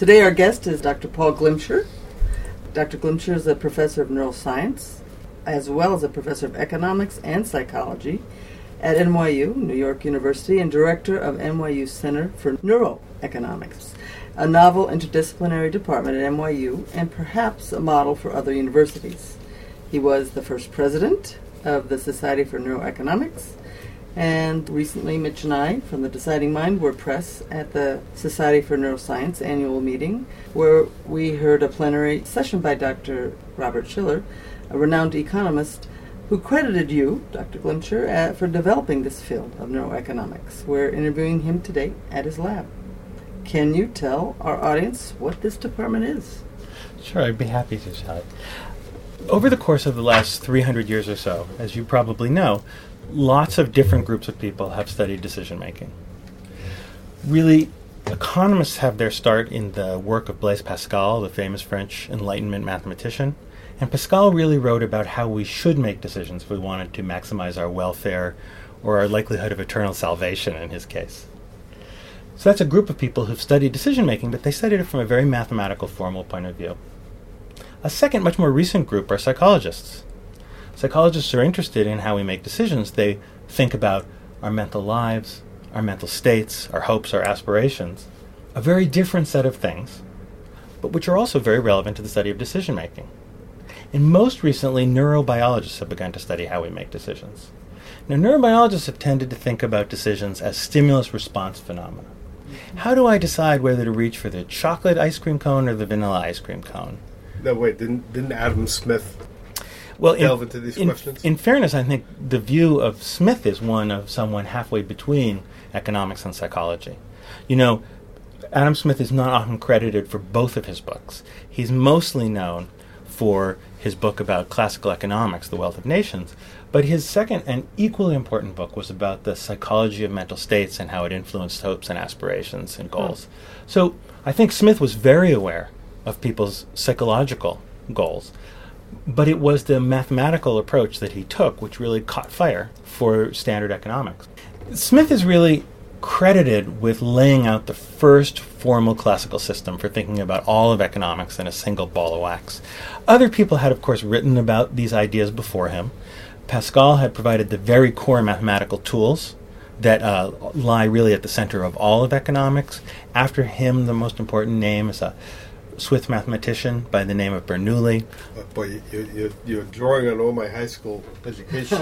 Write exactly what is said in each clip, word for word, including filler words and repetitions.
Today our guest is Doctor Paul Glimcher. Doctor Glimcher is a professor of neuroscience, as well as a professor of economics and psychology at N Y U, New York University, and director of N Y U Center for Neuroeconomics, a novel interdisciplinary department at N Y U and perhaps a model for other universities. He was the first president of the Society for Neuroeconomics, and recently Mitch and I from the Deciding Mind were press at the Society for Neuroscience annual meeting, where we heard a plenary session by Doctor Robert Shiller, a renowned economist, who credited you, Doctor Glimcher, uh, for developing this field of neuroeconomics. We're interviewing him today at his lab. Can you tell our audience what this department is? Sure, I'd be happy to, Shelley. Over the course of the last three hundred years or so, as you probably know, lots of different groups of people have studied decision-making. Really, economists have their start in the work of Blaise Pascal, the famous French Enlightenment mathematician. And Pascal really wrote about how we should make decisions if we wanted to maximize our welfare or our likelihood of eternal salvation in his case. So that's a group of people who've studied decision-making, but they studied it from a very mathematical, formal point of view. A second, much more recent group are psychologists. Psychologists are interested in how we make decisions. They think about our mental lives, our mental states, our hopes, our aspirations, a very different set of things, but which are also very relevant to the study of decision-making. And most recently, neurobiologists have begun to study how we make decisions. Now, neurobiologists have tended to think about decisions as stimulus-response phenomena. How do I decide whether to reach for the chocolate ice cream cone or the vanilla ice cream cone? No, wait, didn't, didn't Adam Smith well, delve in, into these in, questions? In fairness, I think the view of Smith is one of someone halfway between economics and psychology. You know, Adam Smith is not often credited for both of his books. He's mostly known for his book about classical economics, The Wealth of Nations, but his second and equally important book was about the psychology of mental states and how it influenced hopes and aspirations and goals. Oh. So I think Smith was very aware of people's psychological goals, but it was the mathematical approach that he took which really caught fire for standard economics. Smith is really credited with laying out the first formal classical system for thinking about all of economics in a single ball of wax. Other people had, of course, written about these ideas before him. Pascal had provided the very core mathematical tools that uh, lie really at the center of all of economics. After him, the most important name is a Swiss mathematician by the name of Bernoulli. Uh, boy, you, you, you're drawing on all my high school education.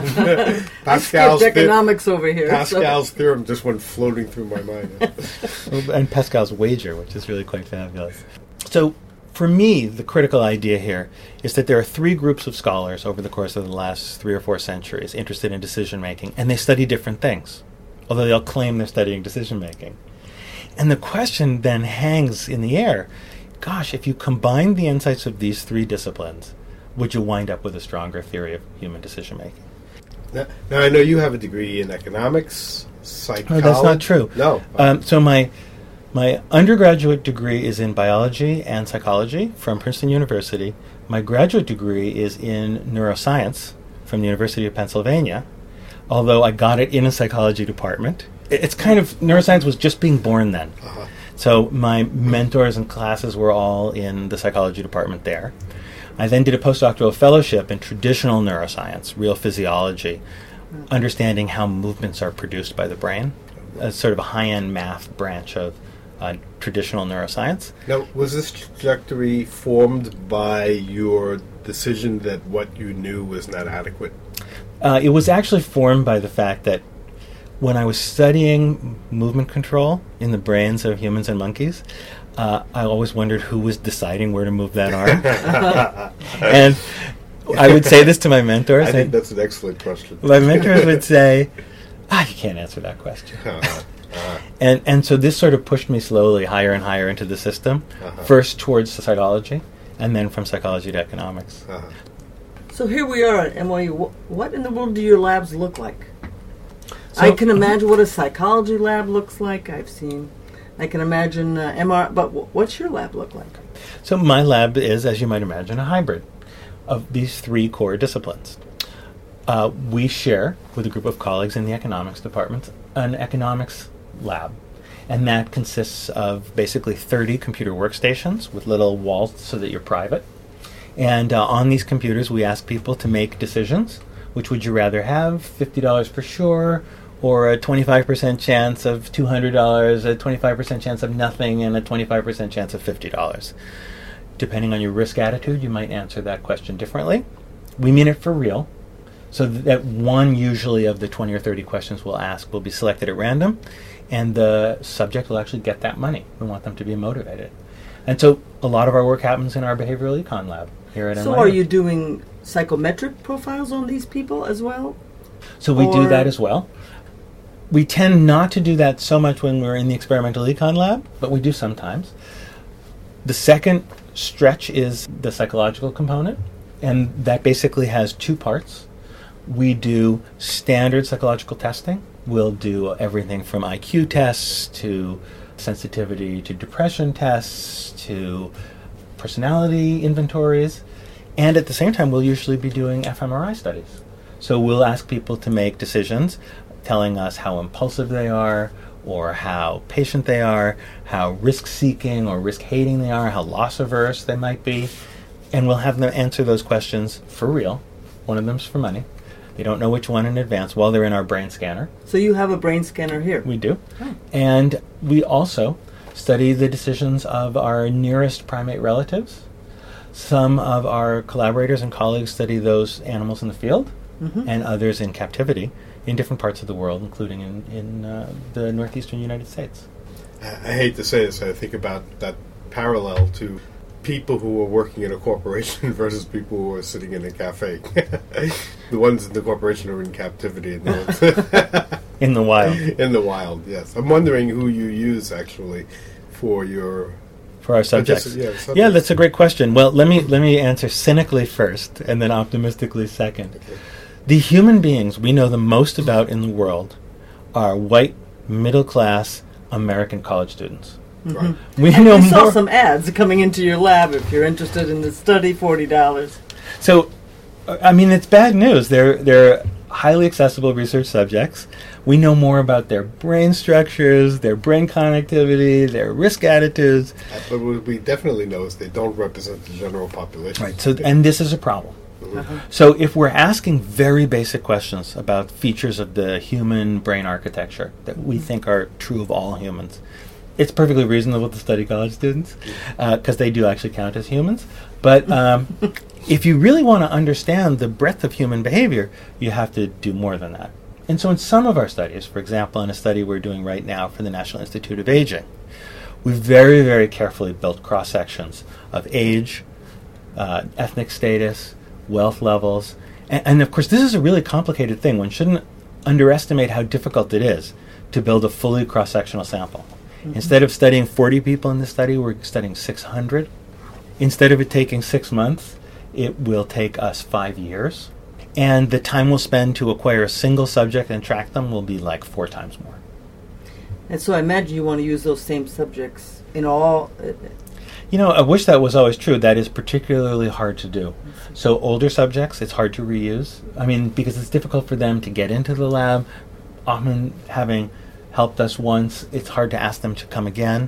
Pascal's economics the- over here. Pascal's so. theorem just went floating through my mind. And Pascal's wager, which is really quite fabulous. So, for me, the critical idea here is that there are three groups of scholars over the course of the last three or four centuries interested in decision-making, and they study different things, although they all claim they're studying decision-making. And the question then hangs in the air. Gosh, if you combine the insights of these three disciplines, would you wind up with a stronger theory of human decision-making? Now, now I know you have a degree in economics, psychology. Oh, that's not true. No. Um, so my my undergraduate degree is in biology and psychology from Princeton University. My graduate degree is in neuroscience from the University of Pennsylvania, although I got it in a psychology department. It's kind of, neuroscience was just being born then. Uh-huh. So my mentors and classes were all in the psychology department there. I then did a postdoctoral fellowship in traditional neuroscience, real physiology, understanding how movements are produced by the brain, as sort of a high-end math branch of uh, traditional neuroscience. Now, was this trajectory formed by your decision that what you knew was not adequate? Uh, it was actually formed by the fact that when I was studying movement control in the brains of humans and monkeys, uh, I always wondered who was deciding where to move that arm. And I would say this to my mentors. I think that's an excellent question. My mentors would say, ah, you can't answer that question. Uh-huh. Uh-huh. And and so this sort of pushed me slowly higher and higher into the system, uh-huh. first towards psychology, and then from psychology to economics. Uh-huh. So here we are at N Y U. What in the world do your labs look like? So, I can imagine what a psychology lab looks like. I've seen. I can imagine uh, M R. But w- what's your lab look like? So my lab is, as you might imagine, a hybrid of these three core disciplines. Uh, we share with a group of colleagues in the economics department an economics lab, And that consists of basically thirty computer workstations with little walls so that you're private. And uh, on these computers, we ask people to make decisions. Which would you rather have, fifty dollars for sure, or a twenty-five percent chance of two hundred dollars, a twenty-five percent chance of nothing, and a twenty-five percent chance of fifty dollars? Depending on your risk attitude, you might answer that question differently. We mean it for real. So that one usually of the twenty or thirty questions we'll ask will be selected at random, and the subject will actually get that money. We want them to be motivated. And so a lot of our work happens in our behavioral econ lab here at N Y U. So are you doing psychometric profiles on these people as well? So we or do that as well. We tend not to do that so much when we're in the experimental econ lab, but we do sometimes. The second stretch is the psychological component, and that basically has two parts. We do standard psychological testing. We'll do everything from I Q tests to sensitivity to depression tests to personality inventories. And at the same time, we'll usually be doing fMRI studies. So we'll ask people to make decisions telling us how impulsive they are, or how patient they are, how risk-seeking or risk-hating they are, how loss-averse they might be. And we'll have them answer those questions for real. One of them's for money. They don't know which one in advance while they're in our brain scanner. So you have a brain scanner here? We do. Oh. And we also study the decisions of our nearest primate relatives. Some of our collaborators and colleagues study those animals in the field, mm-hmm. and others in captivity in different parts of the world, including in, in uh, the northeastern United States. I hate to say this, I think about that parallel to people who are working in a corporation versus people who are sitting in a cafe. The ones in the corporation are in captivity. And the ones in the wild. In the wild, yes. I'm wondering who you use, actually, for your... For our subjects. Just, yeah, subjects. Yeah, that's a great question. Well, let me let me answer cynically first, and then optimistically second. Okay. The human beings we know the most about in the world are white, middle-class American college students. Mm-hmm. Right. We and know we saw more. some ads coming into your lab if you're interested in the study, forty dollars. So, uh, I mean, it's bad news. They're they're highly accessible research subjects. We know more about their brain structures, their brain connectivity, their risk attitudes. Uh, but what we definitely know is they don't represent the general population. Right. So, and this is a problem. Mm-hmm. Uh-huh. So if we're asking very basic questions about features of the human brain architecture that we think are true of all humans, it's perfectly reasonable to study college students because uh, they do actually count as humans. But um, if you really want to understand the breadth of human behavior, you have to do more than that. And so in some of our studies, for example, in a study we're doing right now for the National Institute of Aging, we've very, very carefully built cross-sections of age, uh, ethnic status, wealth levels. And, and of course, this is a really complicated thing. One shouldn't underestimate how difficult it is to build a fully cross-sectional sample. Mm-hmm. Instead of studying forty people in this study, we're studying six hundred. Instead of it taking six months, it will take us five years. And the time we'll spend to acquire a single subject and track them will be like four times more. And so I imagine you want to use those same subjects in all... Uh, You know, I wish that was always true. That is particularly hard to do. So older subjects, it's hard to reuse. I mean, because it's difficult for them to get into the lab. Often having helped us once, it's hard to ask them to come again.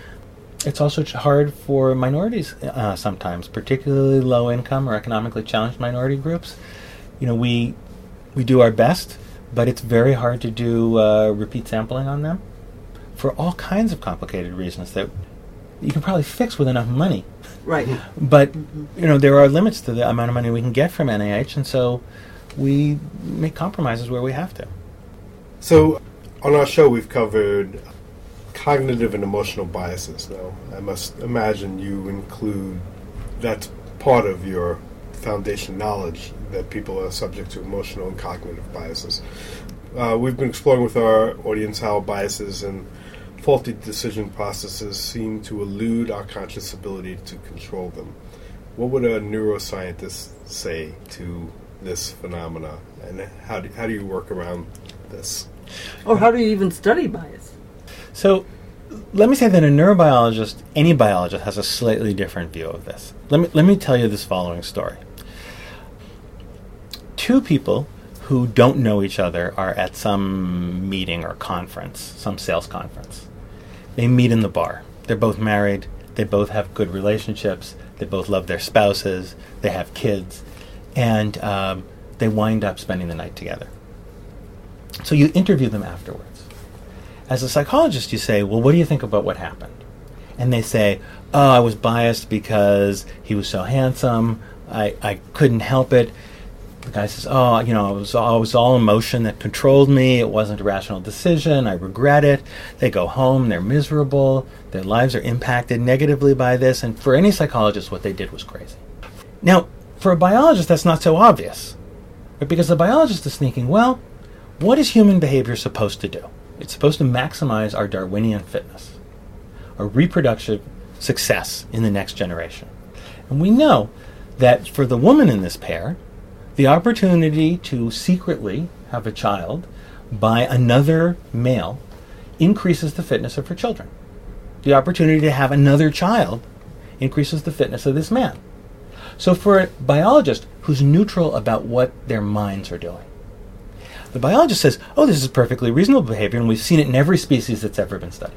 It's also ch- hard for minorities uh, sometimes, particularly low-income or economically challenged minority groups. You know, we we do our best, but it's very hard to do uh, repeat sampling on them for all kinds of complicated reasons that you can probably fix with enough money. right. But, Mm-hmm. you know, there are limits to the amount of money we can get from N I H, and so we make compromises where we have to. So, on our show, we've covered cognitive and emotional biases. Now, I must imagine you include that's part of your foundation knowledge that people are subject to emotional and cognitive biases. Uh, we've been exploring with our audience how biases and faulty decision processes seem to elude our conscious ability to control them. What would a neuroscientist say to this phenomena, and how do, how do you work around this? Or how do you even study bias? So let me say that a neurobiologist, any biologist, has a slightly different view of this. Let me, let me tell you this following story. Two people who don't know each other are at some meeting or conference, some sales conference. They meet in the bar. They're both married. They both have good relationships. They both love their spouses. They have kids. And um, they wind up spending the night together. So you interview them afterwards. As a psychologist, you say, well, what do you think about what happened? And they say, oh, I was biased because he was so handsome. I, I couldn't help it. The guy says, oh, you know, it was, all, it was all emotion that controlled me. It wasn't a rational decision. I regret it. They go home. They're miserable. Their lives are impacted negatively by this. And for any psychologist, what they did was crazy. Now, for a biologist, that's not so obvious. Right? Because the biologist is thinking, well, what is human behavior supposed to do? It's supposed to maximize our Darwinian fitness, our reproductive success in the next generation. And we know that for the woman in this pair, the opportunity to secretly have a child by another male increases the fitness of her children. The opportunity to have another child increases the fitness of this man. So for a biologist who's neutral about what their minds are doing, the biologist says, oh, this is perfectly reasonable behavior, and we've seen it in every species that's ever been studied.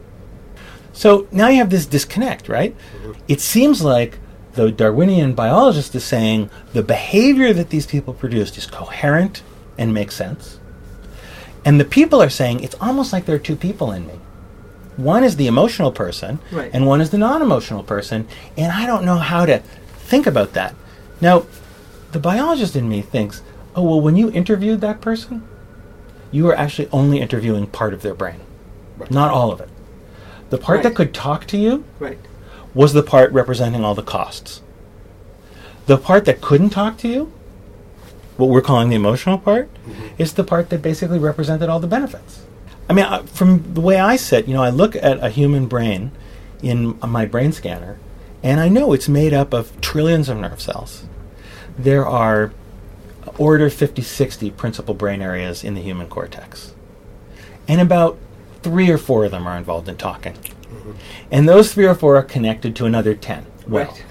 So now you have this disconnect, right? Mm-hmm. It seems like the Darwinian biologist is saying the behavior that these people produced is coherent and makes sense. And the people are saying it's almost like there are two people in me. One is the emotional person, right, and one is the non-emotional person, and I don't know how to think about that. Now, the biologist in me thinks, oh, well, when you interviewed that person, you were actually only interviewing part of their brain, right, not all of it. The part right. that could talk to you right. was the part representing all the costs. The part that couldn't talk to you, what we're calling the emotional part, mm-hmm. is the part that basically represented all the benefits. I mean, uh, from the way I sit, you know, I look at a human brain in uh, my brain scanner, and I know it's made up of trillions of nerve cells. There are order fifty, sixty principal brain areas in the human cortex. And about three or four of them are involved in talking. Mm-hmm. And those three or four are connected to another ten. Well, right.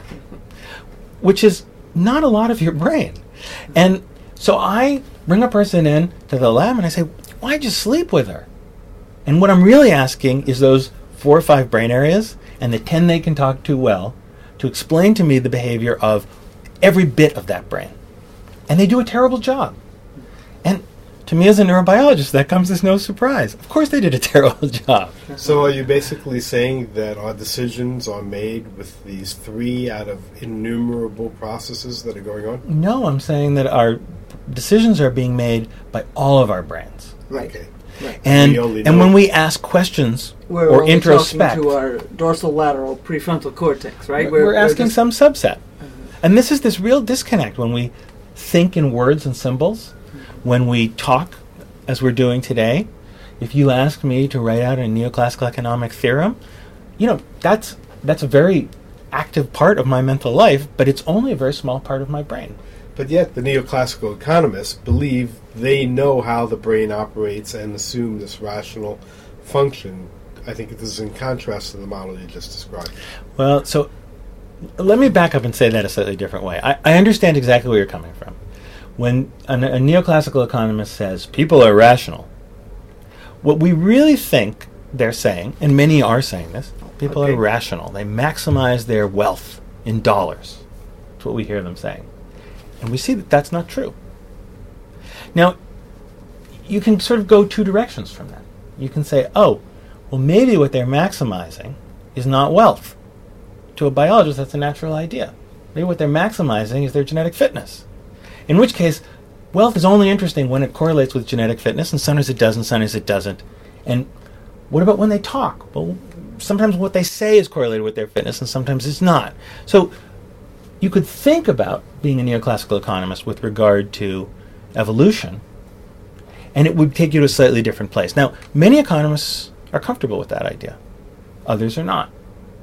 Which is not a lot of your brain. And so I bring a person in to the lab and I say, why'd you sleep with her? And what I'm really asking is those four or five brain areas and the ten they can talk to well to explain to me the behavior of every bit of that brain. And they do a terrible job. And to me as a neurobiologist, that comes as no surprise. Of course they did a terrible job. So are you basically saying that our decisions are made with these three out of innumerable processes that are going on? No, I'm saying that our decisions are being made by all of our brains. Right. Okay. Right. And and when we ask questions we're or only introspect, talking to our dorsolateral prefrontal cortex, right? We're, we're we're asking just, some subset. uh, And this is this real disconnect when we think in words and symbols, when we talk as we're doing today. If you ask me to write out a neoclassical economic theorem, you know, that's that's a very active part of my mental life, but it's only a very small part of my brain. But yet the neoclassical economists believe they know how the brain operates and assume this rational function. I think this is in contrast to the model you just described. Well, so let me back up and say that a slightly different way. I, I understand exactly where you're coming from. When a, a neoclassical economist says people are rational, what we really think they're saying, and many are saying this, people okay. are rational. They maximize their wealth in dollars. That's what we hear them saying. And we see that that's not true. Now, you can sort of go two directions from that. You can say, oh, well, maybe what they're maximizing is not wealth. To a biologist, that's a natural idea. Maybe what they're maximizing is their genetic fitness. In which case, wealth is only interesting when it correlates with genetic fitness, and sometimes it does and sometimes it doesn't. And what about when they talk? Well, sometimes what they say is correlated with their fitness, and sometimes it's not. So you could think about being a neoclassical economist with regard to evolution, and it would take you to a slightly different place. Now, many economists are comfortable with that idea. Others are not.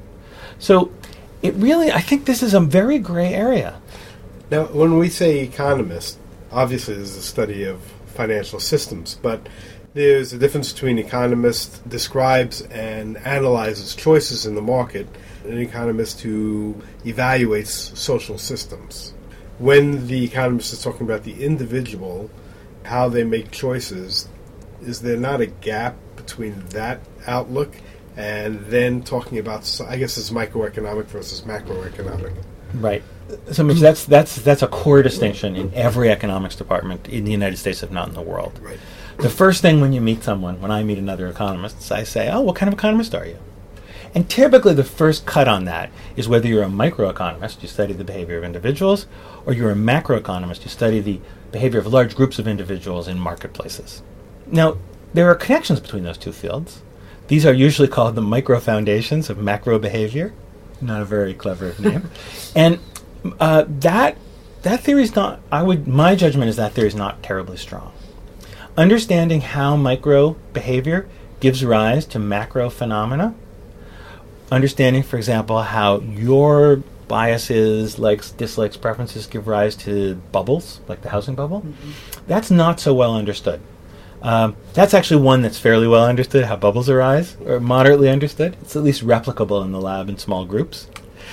So it really, I think this is a very gray area. Now, when we say economist, obviously this is a study of financial systems, but there's a difference between economist describes and analyzes choices in the market and an economist who evaluates social systems. When the economist is talking about the individual, how they make choices, is there not a gap between that outlook and then talking about, so I guess it's microeconomic versus macroeconomic. Right. So Mitch, that's that's that's a core distinction in every economics department in the United States, if not in the world. Right. The first thing when you meet someone, when I meet another economist, I say, "Oh, what kind of economist are you?" And typically the first cut on that is whether you're a microeconomist, you study the behavior of individuals, or you're a macroeconomist, you study the behavior of large groups of individuals in marketplaces. Now, there are connections between those two fields. These are usually called the micro foundations of macro behavior. Not a very clever name. And uh, that that theory is not, I would, my judgment is that theory is not terribly strong. Understanding how micro behavior gives rise to macro phenomena, understanding, for example, how your biases, likes, dislikes, preferences give rise to bubbles, like the housing bubble, mm-hmm. that's not so well understood. Um, that's actually one that's fairly well understood, how bubbles arise, or moderately understood. It's at least replicable in the lab in small groups.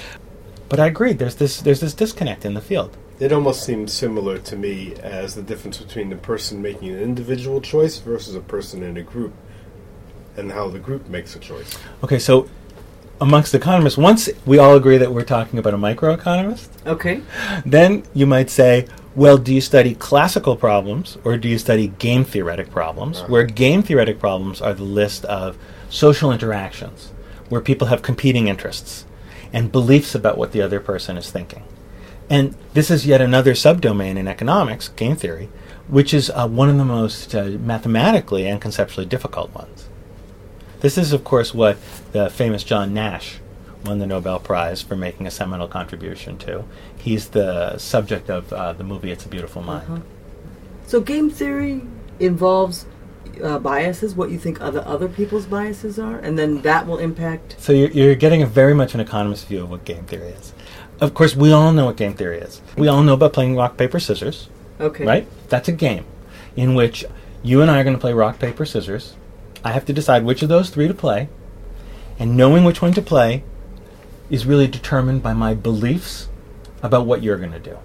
But I agree, there's this there's this disconnect in the field. It almost seems similar to me as the difference between the person making an individual choice versus a person in a group, and how the group makes a choice. Okay, so amongst economists, once we all agree that we're talking about a microeconomist, okay, then you might say, well, do you study classical problems or do you study game theoretic problems, uh-huh. where game theoretic problems are the list of social interactions, where people have competing interests and beliefs about what the other person is thinking. And this is yet another subdomain in economics, game theory, which is uh, one of the most uh, mathematically and conceptually difficult ones. This is, of course, what the famous John Nash won the Nobel Prize for making a seminal contribution to. He's the subject of uh, the movie It's a Beautiful Mind. Uh-huh. So game theory involves uh, biases, what you think other other people's biases are, and then that will impact... So you're, you're getting a very much an economist view of what game theory is. Of course, we all know what game theory is. We all know about playing rock, paper, scissors. Okay. Right? That's a game in which you and I are going to play rock, paper, scissors. I have to decide which of those three to play, and knowing which one to play is really determined by my beliefs about what you're going to do.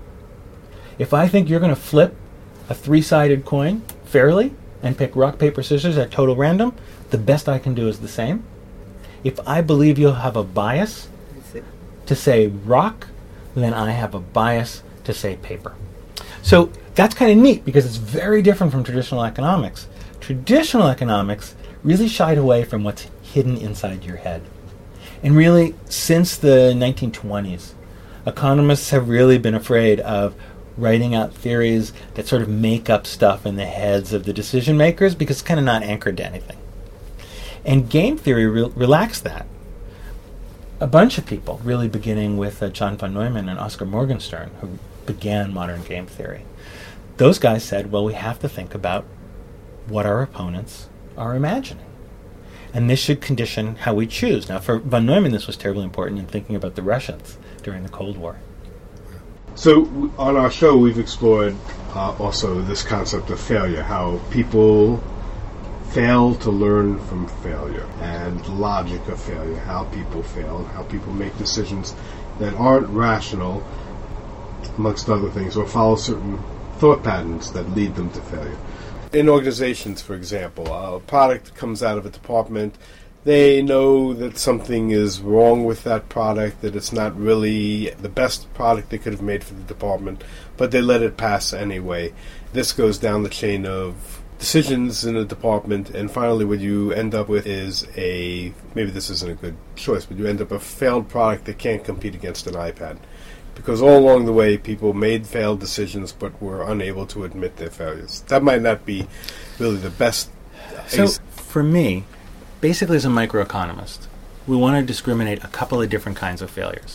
If I think you're going to flip a three-sided coin fairly and pick rock, paper, scissors at total random, the best I can do is the same. If I believe you'll have a bias to say rock, then I have a bias to say paper. So that's kind of neat because it's very different from traditional economics. Traditional economics really shied away from what's hidden inside your head. And really, since the nineteen twenties, economists have really been afraid of writing out theories that sort of make up stuff in the heads of the decision makers because it's kind of not anchored to anything. And game theory re- relaxed that. A bunch of people, really beginning with uh, John von Neumann and Oscar Morgenstern, who began modern game theory, those guys said, well, we have to think about what our opponents are imagining. And this should condition how we choose. Now, for von Neumann, this was terribly important in thinking about the Russians during the Cold War. So w- on our show, we've explored uh, also this concept of failure, how people fail to learn from failure, and the logic of failure, how people fail, and how people make decisions that aren't rational, amongst other things, or follow certain thought patterns that lead them to failure. In organizations, for example, a product comes out of a department, they know that something is wrong with that product, that it's not really the best product they could have made for the department, but they let it pass anyway. This goes down the chain of decisions in a department, and finally what you end up with is a, maybe this isn't a good choice, but you end up a failed product that can't compete against an iPad. Because all along the way, people made failed decisions but were unable to admit their failures. That might not be really the best. So, ex- for me, basically as a microeconomist, we want to discriminate a couple of different kinds of failures.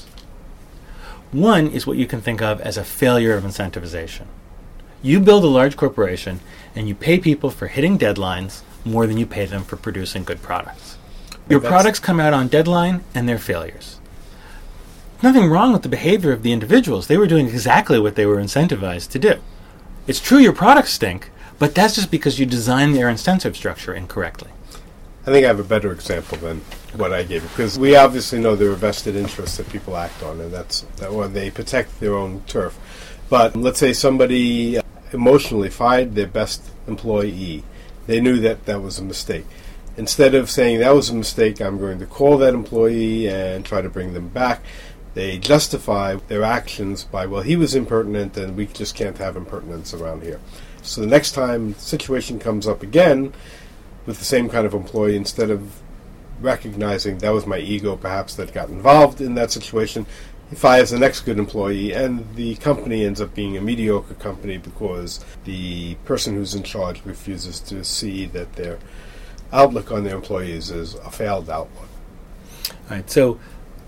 One is what you can think of as a failure of incentivization. You build a large corporation, and you pay people for hitting deadlines more than you pay them for producing good products. Your products come out on deadline, and they're failures. Nothing wrong with the behavior of the individuals. They were doing exactly what they were incentivized to do. It's true your products stink, but that's just because you designed their incentive structure incorrectly. I think I have a better example than what I gave, because we obviously know there are vested interests that people act on, and that's that when they protect their own turf. But let's say somebody emotionally fired their best employee. They knew that that was a mistake. instead of saying that was a mistake, I'm going to call that employee and try to bring them back, they justify their actions by, well, he was impertinent and we just can't have impertinence around here. So the next time the situation comes up again with the same kind of employee, instead of recognizing that was my ego perhaps that got involved in that situation, he fires the next good employee, and the company ends up being a mediocre company because the person who's in charge refuses to see that their outlook on their employees is a failed outlook. All right, so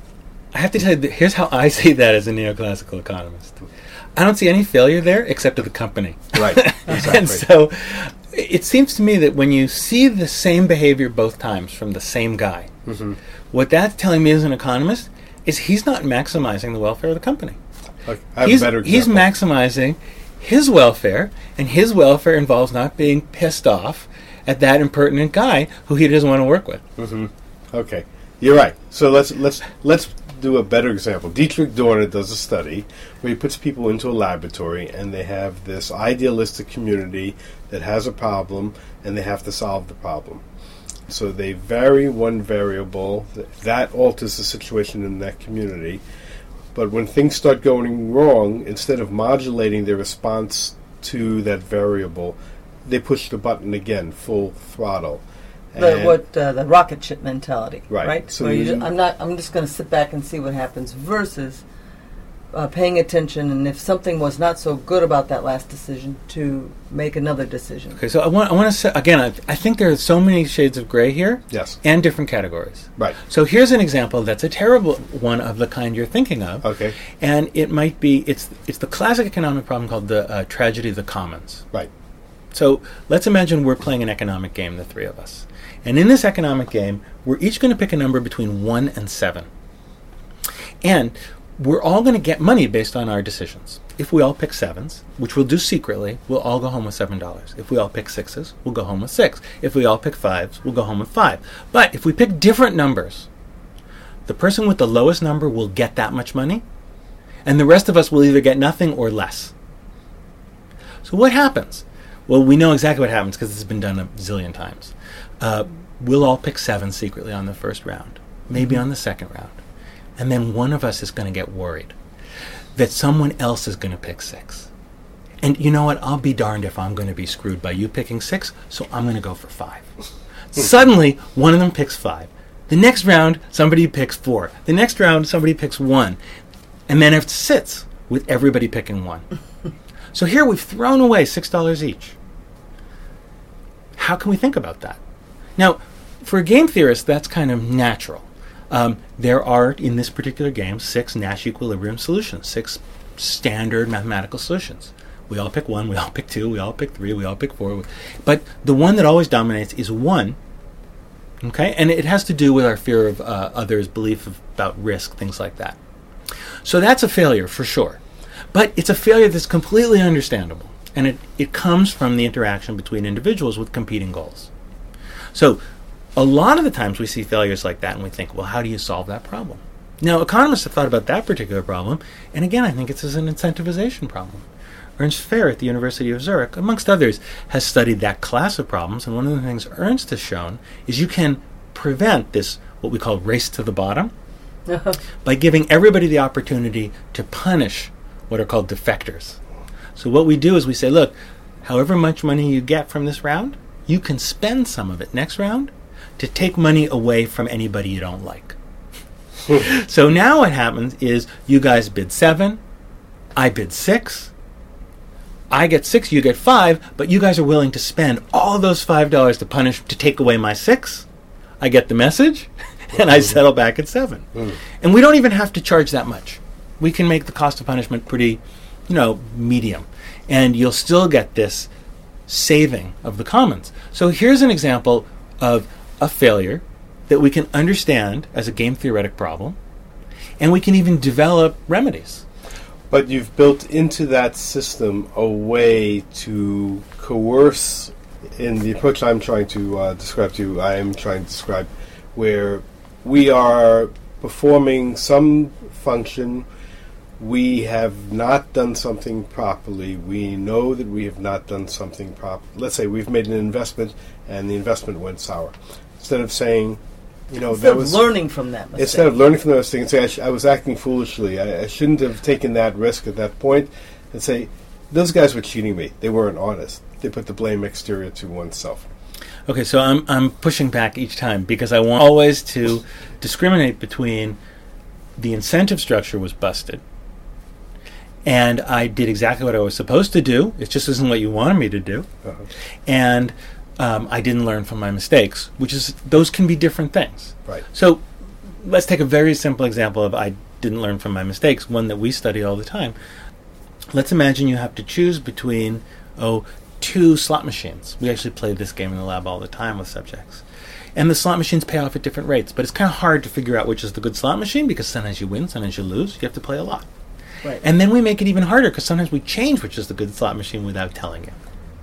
I have to tell you, that here's how I see that as a neoclassical economist. I don't see any failure there except to the company. Right, exactly. And so it seems to me that when you see the same behavior both times from the same guy, mm-hmm. what that's telling me as an economist is he's not maximizing the welfare of the company. Okay, I have he's, a better he's maximizing his welfare, and his welfare involves not being pissed off at that impertinent guy who he doesn't want to work with. Mm-hmm. Okay, you're right. So let's let's let's do a better example. Dietrich Dorner does a study where he puts people into a laboratory, and they have this idealistic community that has a problem, and they have to solve the problem. So they vary one variable. That alters the situation in that community. But when things start going wrong, instead of modulating their response to that variable, they push the button again, full throttle. The, what uh, the rocket ship mentality, right? right? So Where you just, I'm not. I'm just going to sit back and see what happens. Versus uh, paying attention, and if something was not so good about that last decision, to make another decision. Okay, so I want. I want to say again. I, I think there are so many shades of gray here. Yes. And different categories. Right. So here's an example that's a terrible one of the kind you're thinking of. Okay. And it might be. It's it's the classic economic problem called the uh, tragedy of the commons. Right. So let's imagine we're playing an economic game, the three of us. And in this economic game, we're each going to pick a number between one and seven. And we're all going to get money based on our decisions. If we all pick sevens, which we'll do secretly, we'll all go home with seven dollars. If we all pick sixes, we'll go home with six. If we all pick fives, we'll go home with five. But if we pick different numbers, the person with the lowest number will get that much money, and the rest of us will either get nothing or less. So what happens? Well, we know exactly what happens because it's been done a zillion times. Uh, we'll all pick seven secretly on the first round, maybe on the second round. And then one of us is going to get worried that someone else is going to pick six. And you know what? I'll be darned if I'm going to be screwed by you picking six, so I'm going to go for five. Suddenly, one of them picks five. The next round, somebody picks four. The next round, somebody picks one. And then it sits with everybody picking one. So here we've thrown away six dollars each. How can we think about that? Now, for a game theorist, that's kind of natural. Um, there are, in this particular game, six Nash equilibrium solutions, six standard mathematical solutions. We all pick one, we all pick two, we all pick three, we all pick four. But the one that always dominates is one. Okay? And it has to do with our fear of uh, others, belief of, about risk, things like that. So that's a failure, for sure. But it's a failure that's completely understandable. And it, it comes from the interaction between individuals with competing goals. So a lot of the times we see failures like that and we think, well, how do you solve that problem? Now, economists have thought about that particular problem, and again, I think it's as an incentivization problem. Ernst Fehr at the University of Zurich, amongst others, has studied that class of problems, and one of the things Ernst has shown is you can prevent this, what we call race to the bottom, by giving everybody the opportunity to punish what are called defectors. So what we do is we say, look, however much money you get from this round, you can spend some of it next round to take money away from anybody you don't like. So now what happens is you guys bid seven, I bid six, I get six, you get five, but you guys are willing to spend all those five dollars to punish, to take away my six. I get the message, and I settle back at seven. Mm. And we don't even have to charge that much. We can make the cost of punishment pretty, you know, medium. And you'll still get this saving of the commons. So here's an example of a failure that we can understand as a game theoretic problem, and we can even develop remedies. But you've built into that system a way to coerce, in the approach I'm trying to uh, describe to you, I am trying to describe, where we are performing some function, we have not done something properly, we know that we have not done something properly. Let's say we've made an investment and the investment went sour. Instead of saying, you know, Instead that was of learning from that mistake. Instead of learning from those things, say I, sh- I was acting foolishly. I, I shouldn't have taken that risk at that point, and say those guys were cheating me. They weren't honest. They put the blame exterior to oneself. Okay, so I'm I'm pushing back each time because I want always to discriminate between the incentive structure was busted, and I did exactly what I was supposed to do. It just isn't what you wanted me to do, Uh-huh. and um, I didn't learn from my mistakes. Which is those can be different things. Right. So let's take a very simple example of I didn't learn from my mistakes. One that we study all the time. Let's imagine you have to choose between oh. two slot machines. We actually play this game in the lab all the time with subjects. And the slot machines pay off at different rates, but it's kind of hard to figure out which is the good slot machine because sometimes you win, sometimes you lose. You have to play a lot. Right. And then we make it even harder because sometimes we change which is the good slot machine without telling you.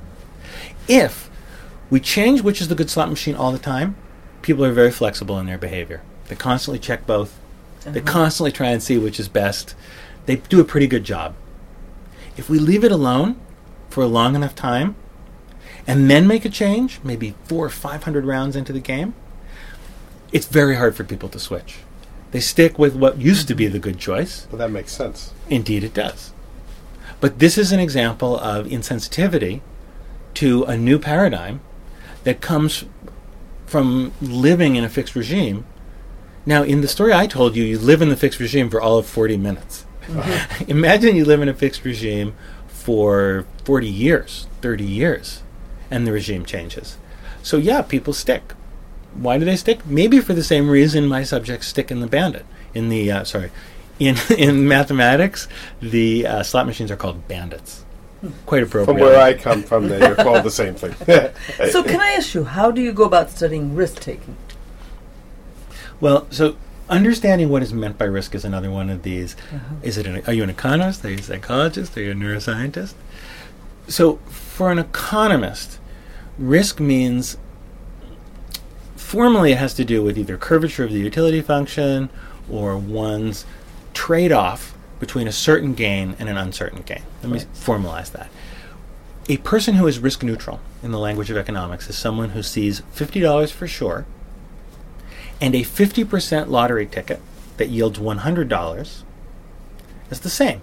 If we change which is the good slot machine all the time, people are very flexible in their behavior. They constantly check both. Uh-huh. They constantly try and see which is best. They do a pretty good job. If we leave it alone for a long enough time, and then make a change, maybe four or five hundred rounds into the game, it's very hard for people to switch. They stick with what used to be the good choice. Well, that makes sense. Indeed, it does. But this is an example of insensitivity to a new paradigm that comes from living in a fixed regime. Now, in the story I told you, you live in the fixed regime for all of forty minutes. Mm-hmm. Imagine you live in a fixed regime for forty years, thirty years, and the regime changes. So yeah, people stick. Why do they stick? Maybe for the same reason my subjects stick in the bandit. In the, uh, sorry, in in mathematics, the uh, slot machines are called bandits. Quite appropriate. From where I come from, then you're called the same thing. So can I ask you, how do you go about studying risk-taking? Well, so understanding what is meant by risk is another one of these. Uh-huh. Is it? An, are you an economist? Are you a psychologist? Are you a neuroscientist? So, for an economist, risk means formally it has to do with either curvature of the utility function or one's trade-off between a certain gain and an uncertain gain. Let me Right. formalize that. A person who is risk neutral in the language of economics is someone who sees fifty dollars for sure and a fifty percent lottery ticket that yields one hundred dollars is the same.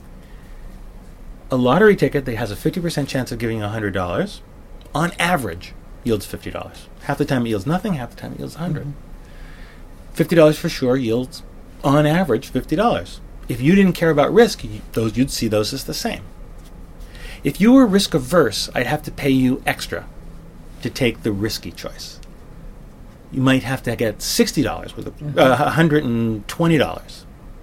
A lottery ticket that has a fifty percent chance of giving you one hundred dollars, on average, yields fifty dollars. Half the time it yields nothing, half the time it yields one hundred dollars. Mm-hmm. fifty dollars for sure yields, on average, fifty dollars. If you didn't care about risk, you, those you'd see those as the same. If you were risk averse, I'd have to pay you extra to take the risky choice. You might have to get sixty dollars with a, Mm-hmm. uh, one hundred twenty dollars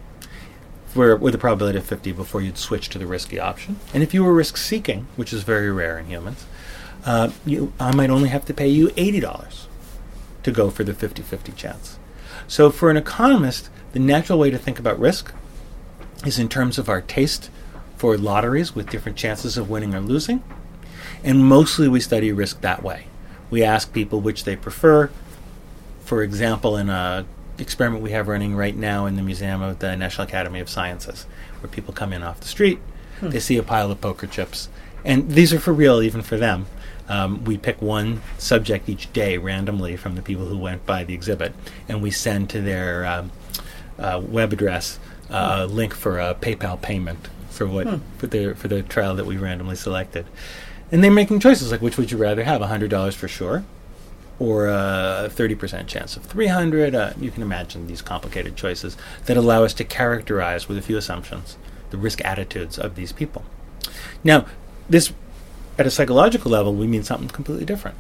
for, with a probability of fifty before you'd switch to the risky option. And if you were risk-seeking, which is very rare in humans, uh, you, I might only have to pay you eighty dollars to go for the fifty-fifty chance. So for an economist, the natural way to think about risk is in terms of our taste for lotteries with different chances of winning or losing. And mostly we study risk that way. We ask people which they prefer. For example, in a experiment we have running right now in the museum of the National Academy of Sciences, where people come in off the street, hmm. they see a pile of poker chips. And these are for real, even for them. Um, we pick one subject each day randomly from the people who went by the exhibit, and we send to their um, uh, web address uh, a link for a PayPal payment for what hmm. for the for the trial that we randomly selected. And they're making choices like, which would you rather have, one hundred dollars for sure, or a thirty percent chance of three hundred dollars? Uh, you can imagine these complicated choices that allow us to characterize, with a few assumptions, the risk attitudes of these people. Now, this, at a psychological level, we mean something completely different.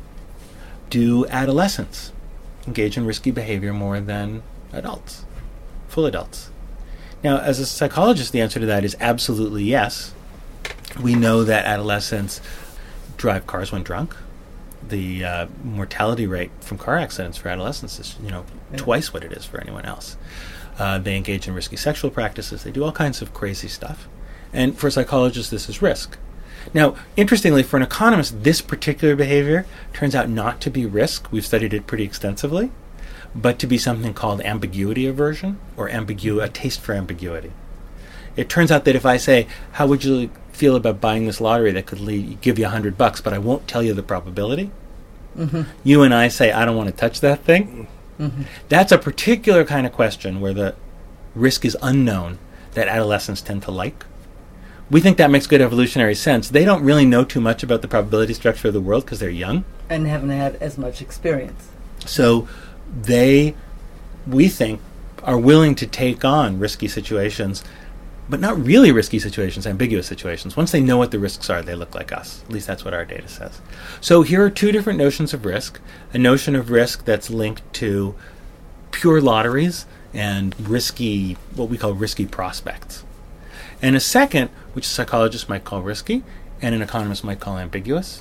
Do adolescents engage in risky behavior more than adults, full adults? Now, as a psychologist, the answer to that is absolutely yes. We know that adolescents drive cars when drunk. The uh, mortality rate from car accidents for adolescents is, you know, yeah. twice what it is for anyone else. Uh, they engage in risky sexual practices. They do all kinds of crazy stuff. And for psychologists, this is risk. Now, interestingly, for an economist, this particular behavior turns out not to be risk. We've studied it pretty extensively, but to be something called ambiguity aversion, or ambigu- a taste for ambiguity. It turns out that if I say, how would you feel about buying this lottery that could lead, give you a hundred bucks, but I won't tell you the probability, Mm-hmm. You and I say, I don't want to touch that thing. Mm-hmm. That's a particular kind of question where the risk is unknown that adolescents tend to like. We think that makes good evolutionary sense. They don't really know too much about the probability structure of the world because they're young. And haven't had as much experience. So they, we think, are willing to take on risky situations, but not really risky situations, ambiguous situations. Once they know what the risks are, they look like us. At least that's what our data says. So here are two different notions of risk. A notion of risk that's linked to pure lotteries and risky, what we call risky prospects. And a second, which psychologists might call risky, and an economist might call ambiguous.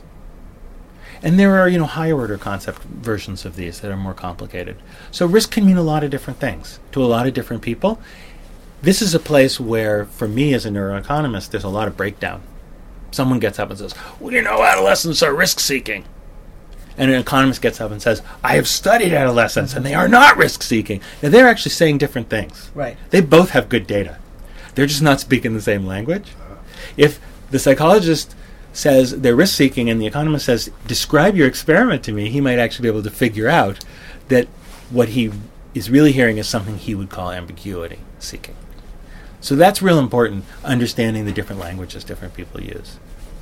And there are, you know, higher order concept versions of these that are more complicated. So risk can mean a lot of different things to a lot of different people. This is a place where, for me as a neuroeconomist, there's a lot of breakdown. Someone gets up and says, well, you know, adolescents are risk-seeking. And an economist gets up and says, I have studied adolescents, and they are not risk-seeking. Now, they're actually saying different things. Right. They both have good data. They're just not speaking the same language. If the psychologist says they're risk-seeking and the economist says, describe your experiment to me, he might actually be able to figure out that what he is really hearing is something he would call ambiguity-seeking. So that's real important, understanding the different languages different people use.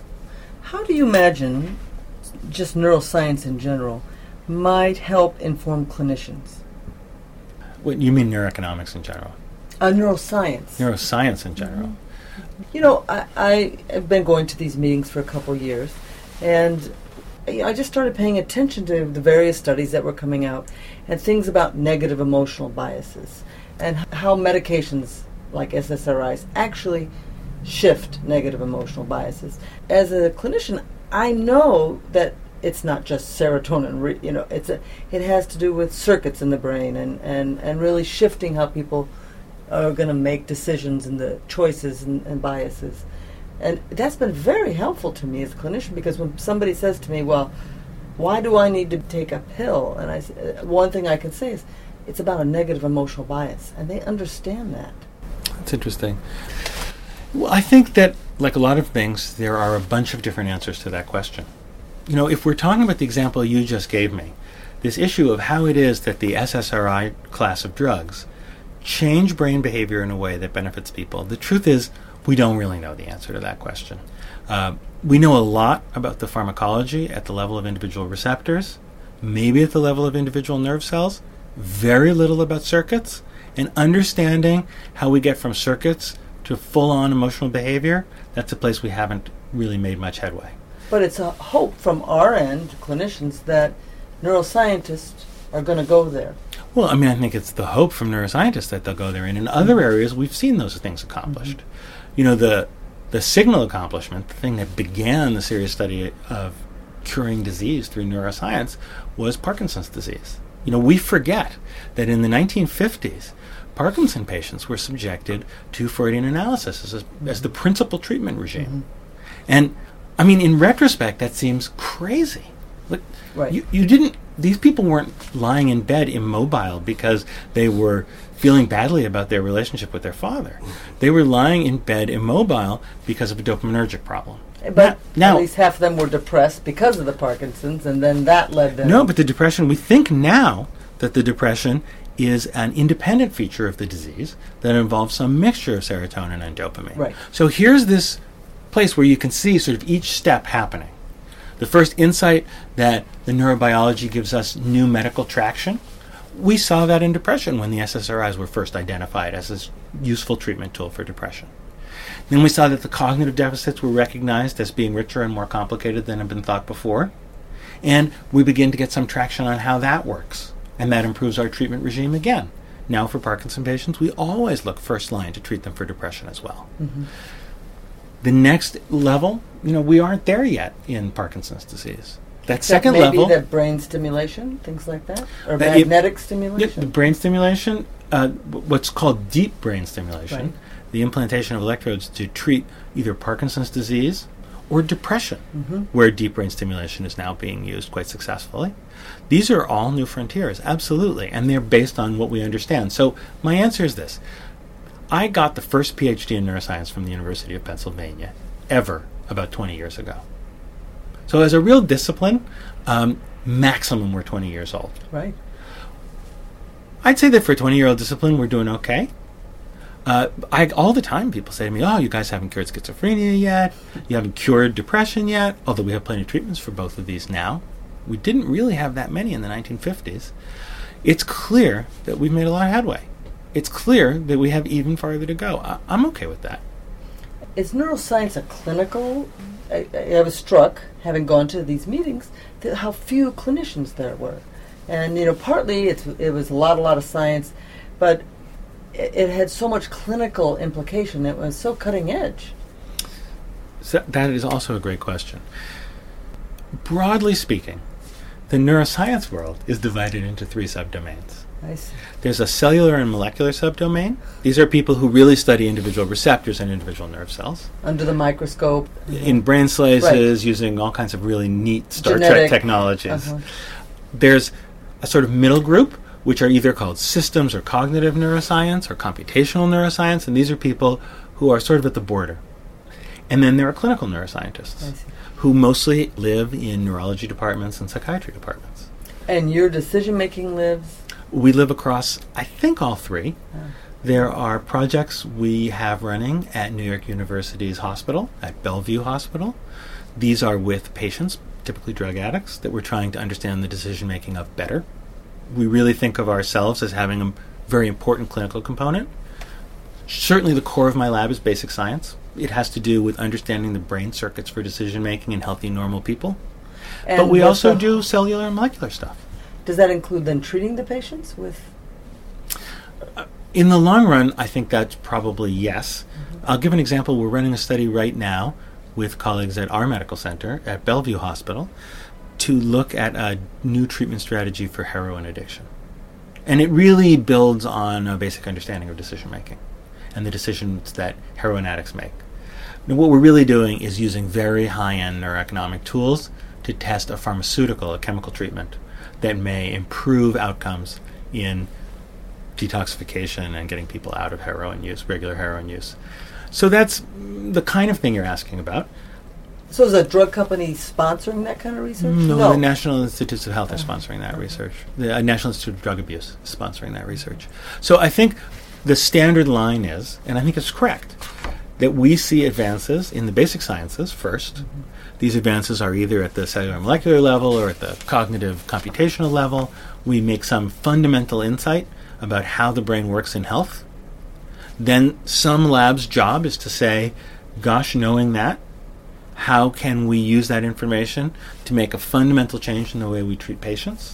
How do you imagine just neuroscience in general might help inform clinicians? What you mean neuroeconomics in general? Uh, neuroscience. Neuroscience in general. Mm-hmm. You know, I, I have been going to these meetings for a couple of years, and you know, I just started paying attention to the various studies that were coming out and things about negative emotional biases and h- how medications like S S R Is actually shift negative emotional biases. As a clinician, I know that it's not just serotonin. Re- you know, it's a, it has to do with circuits in the brain and, and, and really shifting how people are going to make decisions and the choices and, and biases. And that's been very helpful to me as a clinician, because when somebody says to me, well, why do I need to take a pill? And I say, uh, one thing I can say is, it's about a negative emotional bias. And they understand that. That's interesting. Well, I think that, like a lot of things, there are a bunch of different answers to that question. You know, if we're talking about the example you just gave me, this issue of how it is that the S S R I class of drugs change brain behavior in a way that benefits people, the truth is we don't really know the answer to that question. Uh, we know a lot about the pharmacology at the level of individual receptors, maybe at the level of individual nerve cells, very little about circuits, and understanding how we get from circuits to full-on emotional behavior, that's a place we haven't really made much headway. But it's a hope from our end, clinicians, that neuroscientists are going to go there. Well, I mean, I think it's the hope from neuroscientists that they'll go there. And in other areas, we've seen those things accomplished. Mm-hmm. You know, the the signal accomplishment, the thing that began the serious study of curing disease through neuroscience, was Parkinson's disease. You know, we forget that in the nineteen fifties, Parkinson patients were subjected to Freudian analysis as, a, as the principal treatment regime. Mm-hmm. And, I mean, in retrospect, that seems crazy. Like, right. you, you didn't, these people weren't lying in bed immobile because they were feeling badly about their relationship with their father. They were lying in bed immobile because of a dopaminergic problem. But now, at least half of them were depressed because of the Parkinson's, and then that led them... No, but the depression, we think now that the depression is an independent feature of the disease that involves some mixture of serotonin and dopamine. Right. So here's this place where you can see sort of each step happening. The first insight that the neurobiology gives us new medical traction, we saw that in depression when the S S R Is were first identified as a useful treatment tool for depression. Then we saw that the cognitive deficits were recognized as being richer and more complicated than had been thought before. And we begin to get some traction on how that works. And that improves our treatment regime again. Now for Parkinson patients, we always look first line to treat them for depression as well. Mm-hmm. The next level, you know, we aren't there yet in Parkinson's disease. That Except second maybe level... that brain stimulation, things like that? Or that magnetic it, stimulation? Yeah, the brain stimulation, uh, what's called deep brain stimulation, right. The implantation of electrodes to treat either Parkinson's disease or depression, mm-hmm. where deep brain stimulation is now being used quite successfully. These are all new frontiers, absolutely, and they're based on what we understand. So my answer is this. I got the first PhD in neuroscience from the University of Pennsylvania ever about twenty years ago. So as a real discipline, um, Maximum, we're twenty years old. Right. I'd say that for a twenty-year-old discipline, we're doing okay. Uh, I, all the time people say to me, oh, you guys haven't cured schizophrenia yet. You haven't cured depression yet, although we have plenty of treatments for both of these now. We didn't really have that many in the nineteen fifties. It's clear that we've made a lot of headway. It's clear that we have even farther to go. I, I'm okay with that. Is neuroscience a clinical? I, I was struck, having gone to these meetings, that how few clinicians there were. And, you know, partly it's, it was a lot, a lot of science, but it, it had so much clinical implication. It was so cutting edge. So that is also a great question. Broadly speaking, the neuroscience world is divided into three subdomains. I see. There's a cellular and molecular subdomain. These are people who really study individual receptors and individual nerve cells. Under the microscope. In brain slices, Right. using all kinds of really neat Star Genetic. Trek technologies. Uh-huh. There's a sort of middle group, which are either called systems or cognitive neuroscience or computational neuroscience, and these are people who are sort of at the border. And then there are clinical neuroscientists, I see. who mostly live in neurology departments and psychiatry departments. And your decision-making lives? We live across, I think, all three. Oh. There are projects we have running at New York University's hospital, at Bellevue Hospital. These are with patients, typically drug addicts, that we're trying to understand the decision-making of better. We really think of ourselves as having a very important clinical component. Certainly the core of my lab is basic science. It has to do with understanding the brain circuits for decision-making in healthy, normal people. And But we what's also the- do cellular and molecular stuff. Does that include then treating the patients with? In the long run, I think that's probably yes. Mm-hmm. I'll give an example. We're running a study right now with colleagues at our medical center at Bellevue Hospital to look at a new treatment strategy for heroin addiction. And it really builds on a basic understanding of decision-making and the decisions that heroin addicts make. Now, what we're really doing is using very high-end neuroeconomic tools to test a pharmaceutical, a chemical treatment, that may improve outcomes in detoxification and getting people out of heroin use, regular heroin use. So that's the kind of thing you're asking about. So is a drug company sponsoring that kind of research? No, the National Institutes of Health are sponsoring that research. The uh, National Institute of Drug Abuse is sponsoring that research. So I think the standard line is, and I think it's correct, that we see advances in the basic sciences first. Mm-hmm. These advances are either at the cellular and molecular level or at the cognitive computational level. We make some fundamental insight about how the brain works in health. Then some lab's job is to say, gosh, knowing that, how can we use that information to make a fundamental change in the way we treat patients?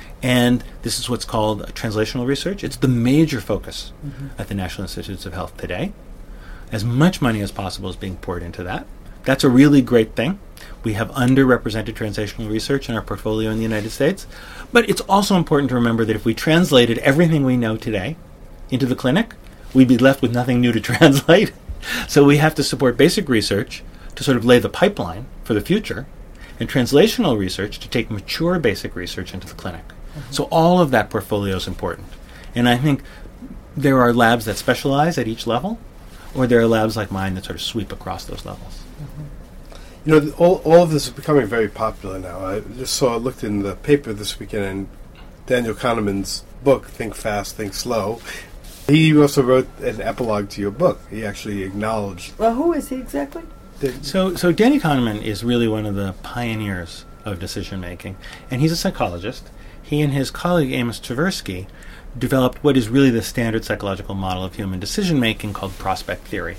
And this is what's called translational research. It's the major focus mm-hmm. at the National Institutes of Health today. As much money as possible is being poured into that. That's a really great thing. We have underrepresented translational research in our portfolio in the United States. But it's also important to remember that if we translated everything we know today into the clinic, we'd be left with nothing new to translate. So we have to support basic research to sort of lay the pipeline for the future, and translational research to take mature basic research into the clinic. Mm-hmm. So all of that portfolio is important. And I think there are labs that specialize at each level, or there are labs like mine that sort of sweep across those levels. Mm-hmm. You know, th- all, all of this is becoming very popular now. I just saw, looked in the paper this weekend, and Daniel Kahneman's book, Think Fast, Think Slow, he also wrote an epilogue to your book. He actually acknowledged... Well, who is he exactly? that So, so Danny Kahneman is really one of the pioneers of decision-making, and he's a psychologist. He and his colleague Amos Tversky developed what is really the standard psychological model of human decision-making called prospect theory.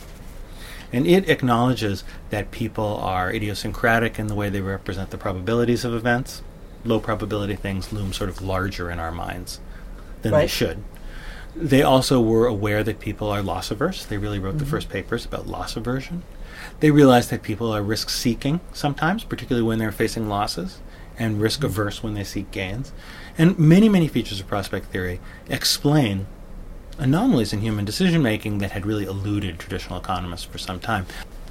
And it acknowledges that people are idiosyncratic in the way they represent the probabilities of events. Low probability things loom sort of larger in our minds than Right. they should. They also were aware that people are loss averse. They really wrote mm-hmm. the first papers about loss aversion. They realized that people are risk seeking sometimes, particularly when they're facing losses, and risk averse when they seek gains. And many, many features of prospect theory explain anomalies in human decision-making that had really eluded traditional economists for some time.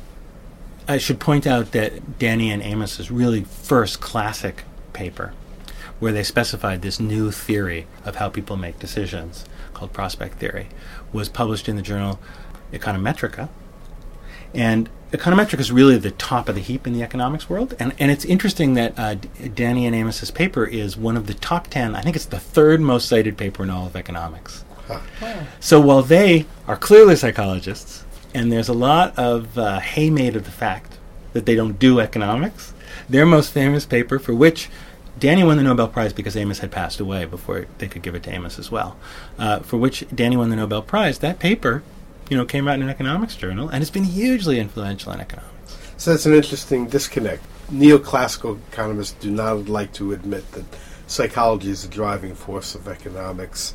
I should point out that Danny and Amos's really first classic paper, where they specified this new theory of how people make decisions, called prospect theory, was published in the journal Econometrica. And econometric is really the top of the heap in the economics world. And, and it's interesting that uh, D- Danny and Amos's paper is one of the top ten, I think it's the third most cited paper in all of economics. Huh. Wow. So while they are clearly psychologists, and there's a lot of uh, hay made of the fact that they don't do economics, their most famous paper, for which Danny won the Nobel Prize because Amos had passed away before they could give it to Amos as well, uh, for which Danny won the Nobel Prize, that paper, you know, came out in an economics journal, and it's been hugely influential in economics. So that's an interesting disconnect. Neoclassical economists do not like to admit that psychology is the driving force of economics.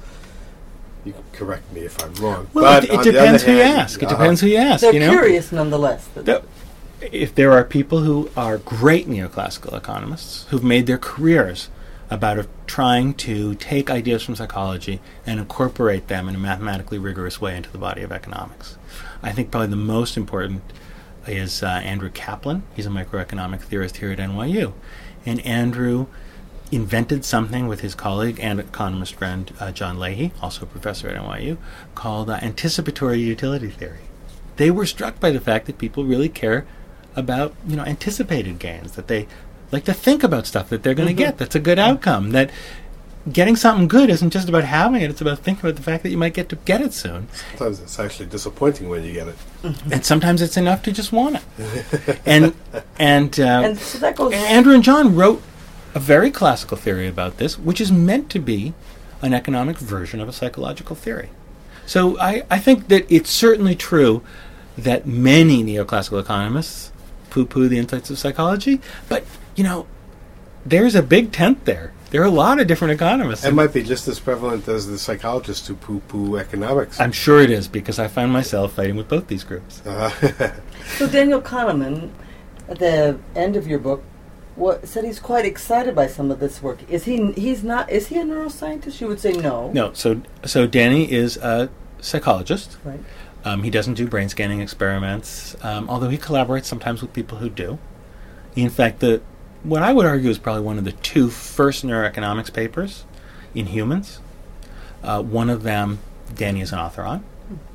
You can correct me if I'm wrong. Well, but it, it on the depends other who you hand, ask. It uh-huh. depends who you ask. They're you know? curious nonetheless. The, if there are people who are great neoclassical economists who've made their careers about of trying to take ideas from psychology and incorporate them in a mathematically rigorous way into the body of economics. I think probably the most important is uh, Andrew Kaplan. He's a microeconomic theorist here at N Y U. And Andrew invented something with his colleague and economist friend uh, John Leahy, also a professor at N Y U, called uh, anticipatory utility theory. They were struck by the fact that people really care about, you know, anticipated gains, that they like to think about stuff that they're going to mm-hmm. get, that's a good outcome, that getting something good isn't just about having it, it's about thinking about the fact that you might get to get it soon. Sometimes it's actually disappointing when you get it. Mm-hmm. And sometimes it's enough to just want it. and and, uh, and so that goes Andrew and John wrote a very classical theory about this, which is meant to be an economic version of a psychological theory. So I, I think that it's certainly true that many neoclassical economists poo-poo the insights of psychology, but, you know, there's a big tent there. There are a lot of different economists. It might be just as prevalent as the psychologists who poo-poo economics. I'm sure it is, because I find myself fighting with both these groups. Uh-huh. So Daniel Kahneman, at the end of your book, what, said he's quite excited by some of this work. Is he? He's not. Is he a neuroscientist? You would say no. No. So so Danny is a psychologist. Right. Um, he doesn't do brain scanning experiments, um, although he collaborates sometimes with people who do. In fact, the what I would argue is probably one of the two first neuroeconomics papers in humans. Uh, one of them, Danny is an author on.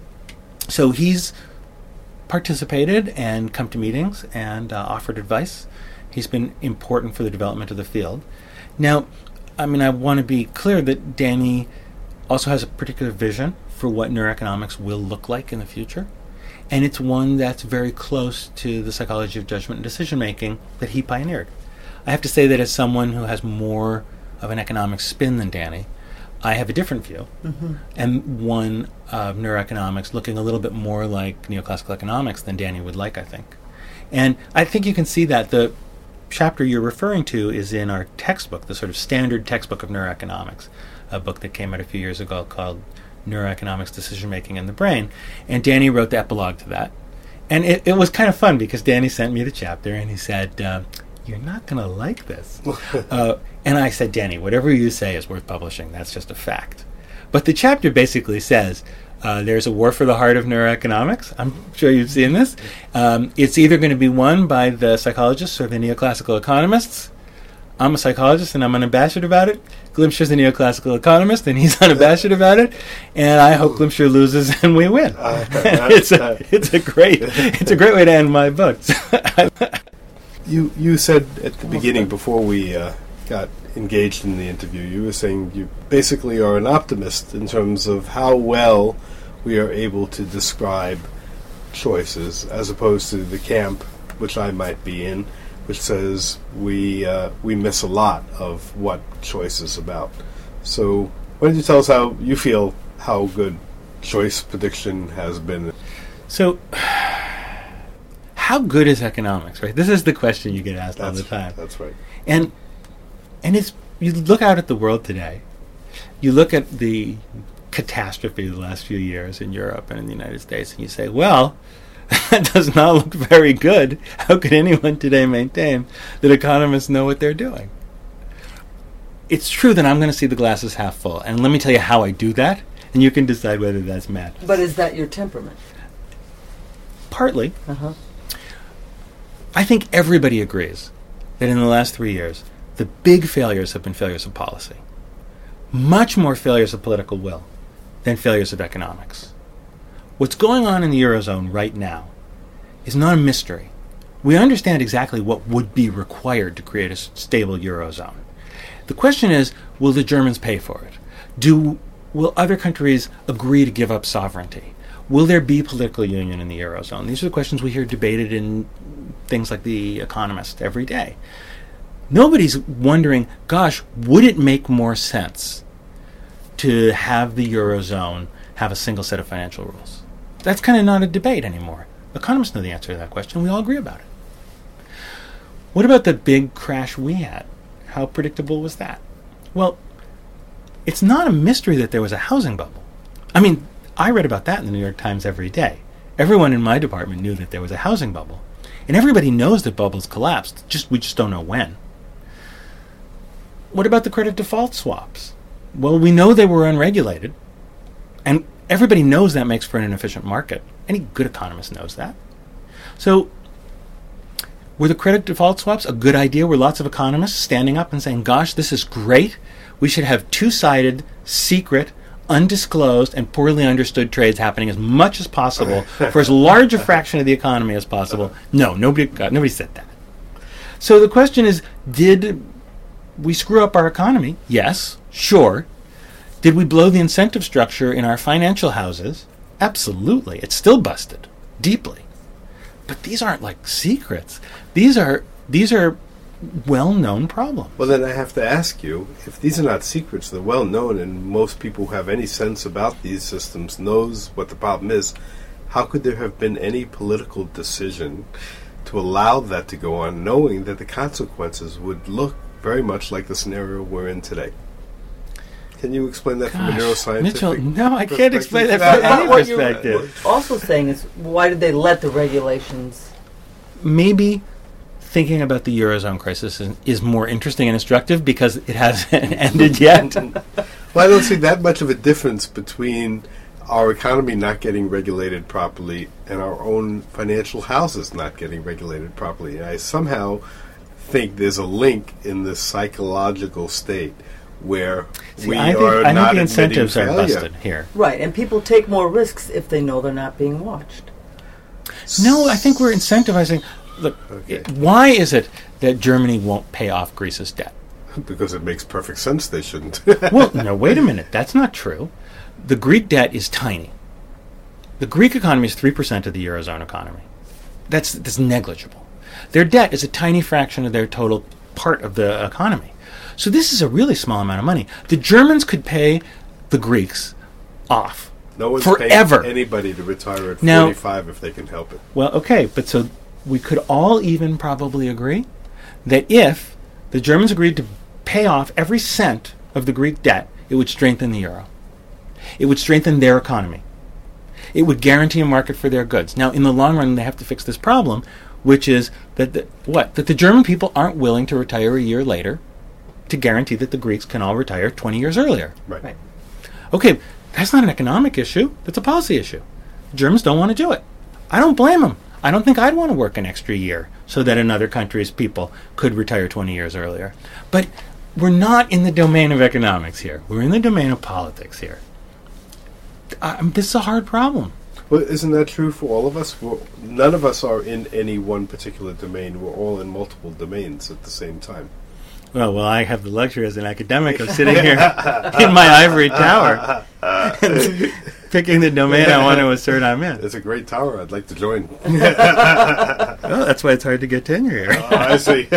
So he's participated and come to meetings and uh, offered advice. He's been important for the development of the field. Now, I mean, I want to be clear that Danny also has a particular vision for what neuroeconomics will look like in the future. And it's one that's very close to the psychology of judgment and decision-making that he pioneered. I have to say that as someone who has more of an economic spin than Danny, I have a different view, mm-hmm. and one of neuroeconomics looking a little bit more like neoclassical economics than Danny would like, I think. And I think you can see that the chapter you're referring to is in our textbook, the sort of standard textbook of neuroeconomics, a book that came out a few years ago called Neuroeconomics, Decision-Making in the Brain. And Danny wrote the epilogue to that. And it, it was kind of fun because Danny sent me the chapter and he said, uh, you're not going to like this. uh, and I said, Danny, whatever you say is worth publishing. That's just a fact. But the chapter basically says, Uh, there's a war for the heart of neuroeconomics. I'm sure you've seen this. Um, it's either going to be won by the psychologists or the neoclassical economists. I'm a psychologist and I'm unabashed about it. Glimcher's a neoclassical economist and he's unabashed about it. And I hope Glimcher loses and we win. Uh, it's a it's a great it's a great way to end my book. you you said at the beginning before we uh, got engaged in the interview, you were saying you basically are an optimist in terms of how well we are able to describe choices, as opposed to the camp which I might be in, which says we uh, we miss a lot of what choice is about. So why don't you tell us how you feel how good choice prediction has been? So how good is economics, right? This is the question you get asked that's, all the time. That's right. And And it's, you look out at the world today, you look at the catastrophe of the last few years in Europe and in the United States, and you say, well, that does not look very good. How could anyone today maintain that economists know what they're doing? It's true that I'm going to see the glasses half full, and let me tell you how I do that, and you can decide whether that's mad. But is that your temperament? Partly. Uh-huh. I think everybody agrees that in the last three years, the big failures have been failures of policy. Much more failures of political will than failures of economics. What's going on in the Eurozone right now is not a mystery. We understand exactly what would be required to create a s- stable Eurozone. The question is, will the Germans pay for it? Do Will other countries agree to give up sovereignty? Will there be political union in the Eurozone? These are the questions we hear debated in things like The Economist every day. Nobody's wondering, gosh, would it make more sense to have the Eurozone have a single set of financial rules? That's kind of not a debate anymore. Economists know the answer to that question. We all agree about it. What about the big crash we had? How predictable was that? Well, it's not a mystery that there was a housing bubble. I mean, I read about that in the New York Times every day. Everyone in my department knew that there was a housing bubble. And everybody knows that bubbles collapsed. Just we just don't know when. What about the credit default swaps? Well, we know they were unregulated. And everybody knows that makes for an inefficient market. Any good economist knows that. So, were the credit default swaps a good idea? Were lots of economists standing up and saying, gosh, this is great. We should have two-sided, secret, undisclosed, and poorly understood trades happening as much as possible for as large a fraction of the economy as possible. No, nobody got, nobody said that. So the question is, did we screw up our economy? Yes, sure. Did we blow the incentive structure in our financial houses? Absolutely. It's still busted, deeply. But these aren't like secrets. These are these are well-known problems. Well, then I have to ask you, if these are not secrets, they're well-known, and most people who have any sense about these systems knows what the problem is, how could there have been any political decision to allow that to go on, knowing that the consequences would look very much like the scenario we're in today? Can you explain that Gosh, from a neuroscientific Mitchell, no, I perspective? can't explain that But from any what you're perspective. also saying is, why did they let the regulations? Maybe thinking about the Eurozone crisis is, is more interesting and instructive because it hasn't ended yet. Well, I don't see that much of a difference between our economy not getting regulated properly and our own financial houses not getting regulated properly. And I somehow think there's a link in this psychological state where See, we I think, are I not think the incentives are failure. busted here. Right, and people take more risks if they know they're not being watched. No, I think we're incentivizing. Look, Okay. it, why is it that Germany won't pay off Greece's debt? Because it makes perfect sense they shouldn't. Well, no, wait a minute. That's not true. The Greek debt is tiny. The Greek economy is three percent of the Eurozone economy. That's, that's negligible. Their debt is a tiny fraction of their total part of the economy. So this is a really small amount of money. The Germans could pay the Greeks off No one's forever. paying anybody to retire at Now- forty-five if they can help it. Well, okay, but so we could all even probably agree that if the Germans agreed to pay off every cent of the Greek debt, it would strengthen the euro. It would strengthen their economy. It would guarantee a market for their goods. Now, in the long run, they have to fix this problem, which is that the, what? That the German people aren't willing to retire a year later to guarantee that the Greeks can all retire twenty years earlier. Right. Right. Okay, that's not an economic issue. That's a policy issue. Germans don't want to do it. I don't blame them. I don't think I'd want to work an extra year so that another country's people could retire twenty years earlier. But we're not in the domain of economics here. We're in the domain of politics here. Um, this is a hard problem. Well, isn't that true for all of us? We're, none of us are in any one particular domain. We're all in multiple domains at the same time. Well, well, I have the luxury as an academic of sitting here in my ivory tower and picking the domain I want to assert I'm in. It's a great tower. I'd like to join. Well, that's why it's hard to get tenure here. Oh, I see.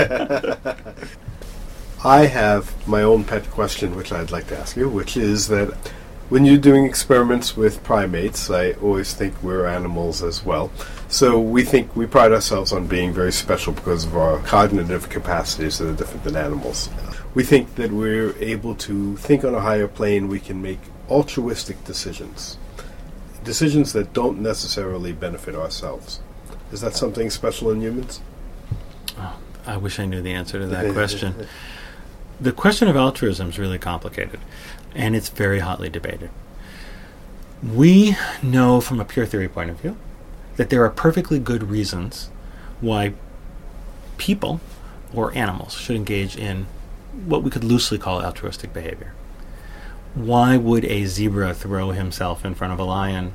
I have my own pet question, which I'd like to ask you, which is that when you're doing experiments with primates, I always think we're animals as well. So we think we pride ourselves on being very special because of our cognitive capacities that are different than animals. We think that we're able to think on a higher plane. We can make altruistic decisions, decisions that don't necessarily benefit ourselves. Is that something special in humans? Oh, I wish I knew the answer to that question. The question of altruism is really complicated, and it's very hotly debated. We know from a pure theory point of view that there are perfectly good reasons why people or animals should engage in what we could loosely call altruistic behavior. Why would a zebra throw himself in front of a lion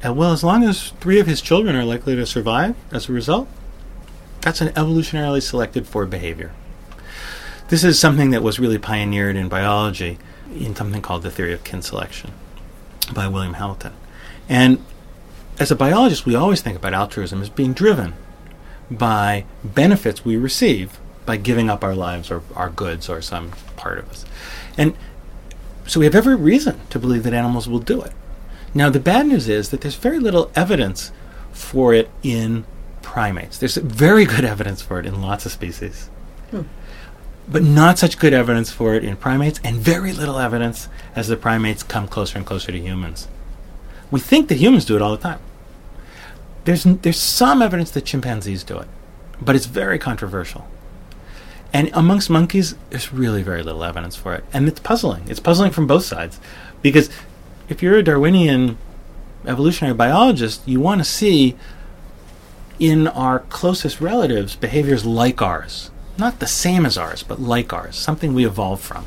Uh, well, as long as three of his children are likely to survive as a result, that's an evolutionarily selected for behavior. This is something that was really pioneered in biology in something called the theory of kin selection by William Hamilton. And as a biologist, we always think about altruism as being driven by benefits we receive by giving up our lives or our goods or some part of us. And so we have every reason to believe that animals will do it. Now, the bad news is that there's very little evidence for it in primates. There's very good evidence for it in lots of species, hmm. but not such good evidence for it in primates, and very little evidence as the primates come closer and closer to humans. We think that humans do it all the time. There's n- there's some evidence that chimpanzees do it, but it's very controversial. And amongst monkeys, there's really very little evidence for it. And it's puzzling. It's puzzling from both sides. Because if you're a Darwinian evolutionary biologist, you want to see in our closest relatives behaviors like ours. Not the same as ours, but like ours. Something we evolved from.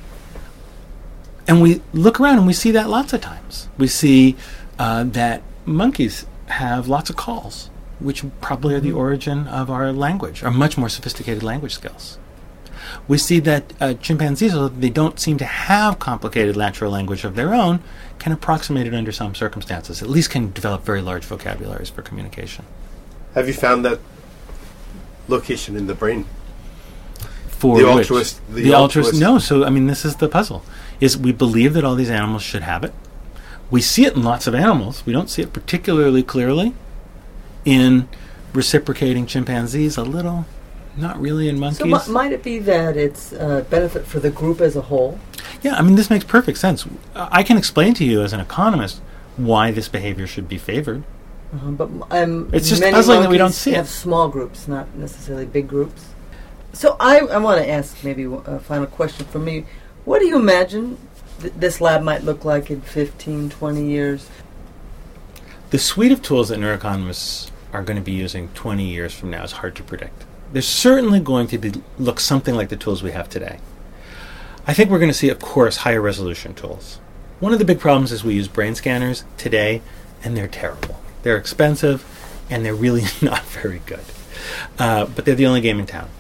And we look around and we see that lots of times. We see uh, that monkeys have lots of calls, which probably are the origin of our language, our much more sophisticated language skills. We see that uh, chimpanzees, although they don't seem to have complicated natural language of their own, can approximate it under some circumstances, at least can develop very large vocabularies for communication. Have you found that location in the brain? For the which? altruist. The, the altruist. altruist. No, so I mean, this is the puzzle. Is we believe that all these animals should have it. We see it in lots of animals. We don't see it particularly clearly in reciprocating chimpanzees, a little, not really in monkeys. So m- might it be that it's a benefit for the group as a whole? Yeah, I mean, this makes perfect sense. I can explain to you as an economist why this behavior should be favored. Uh-huh, but um, it's just many puzzling that we don't see have it. Small groups, not necessarily big groups. So I, I want to ask maybe a final question for me. What do you imagine th- this lab might look like in fifteen, twenty years? The suite of tools that neuroeconomists are going to be using twenty years from now is hard to predict. They're certainly going to be look something like the tools we have today. I think we're going to see, of course, higher resolution tools. One of the big problems is we use brain scanners today, and they're terrible. They're expensive, and they're really not very good. Uh, but they're the only game in town.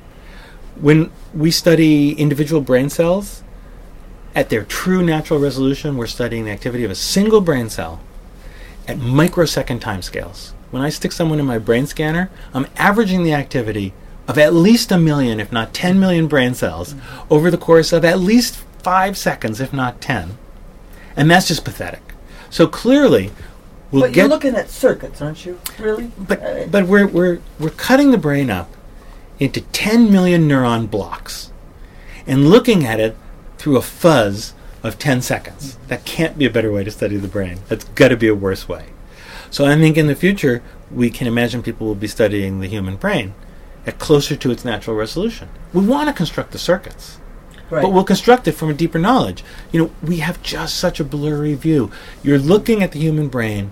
When we study individual brain cells, at their true natural resolution, we're studying the activity of a single brain cell at microsecond timescales. When I stick someone in my brain scanner, I'm averaging the activity of at least a million, if not ten million brain cells mm-hmm. over the course of at least five seconds, if not ten. And that's just pathetic. So clearly, we'll but get... you're looking at circuits, aren't you? Really? But uh, but we're we're we're cutting the brain up into ten million neuron blocks and looking at it through a fuzz of ten seconds. That can't be a better way to study the brain. That's got to be a worse way. So I think in the future, we can imagine people will be studying the human brain at closer to its natural resolution. We want to construct the circuits, right. but we'll construct it from a deeper knowledge. You know, we have just such a blurry view. You're looking at the human brain